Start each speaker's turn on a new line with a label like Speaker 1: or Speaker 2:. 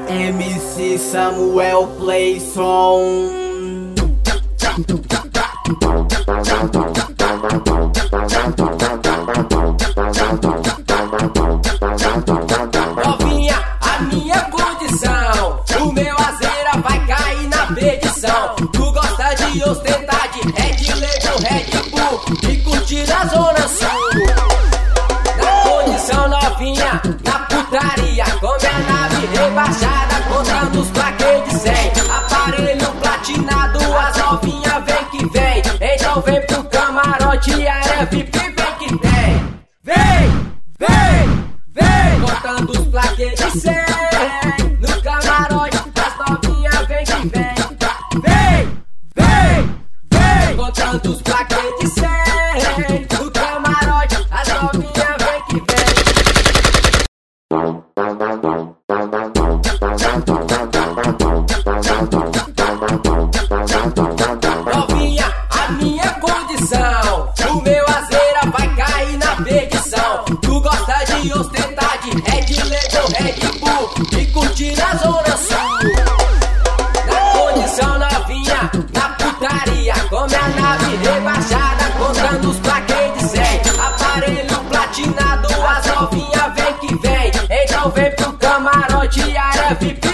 Speaker 1: MC Samuel Playson.
Speaker 2: Novinha, a minha condição, o meu azeira vai cair na perdição. Tu gosta de ostentar de Red Label, Red Bull e curtir a Zona Sul. Na condição novinha, na putaria, com minha nave rebaixada, contando os plaquês de 100. Aparelho platinado, as novinhas vem que vem. Então vem pro camarote, área VIP, vem que tem. Vem, vem, vem, contando os plaquês de 100. No camarote, as novinhas vem que vem. Vem, vem, vem, contando os plaquês de 100. No camarote, as novinhas vem que vem. Novinha, a minha condição, o meu azeira vai cair na perdição. Tu gosta de ostentar de Red Label, Red Bull e curtir a Zona Sul. Na condição novinha, na putaria, com minha nave rebaixada, contando os plaquês de 100. Aparelho platinado, as novinhas vem que vem. Então vem pro camarote, área VIP.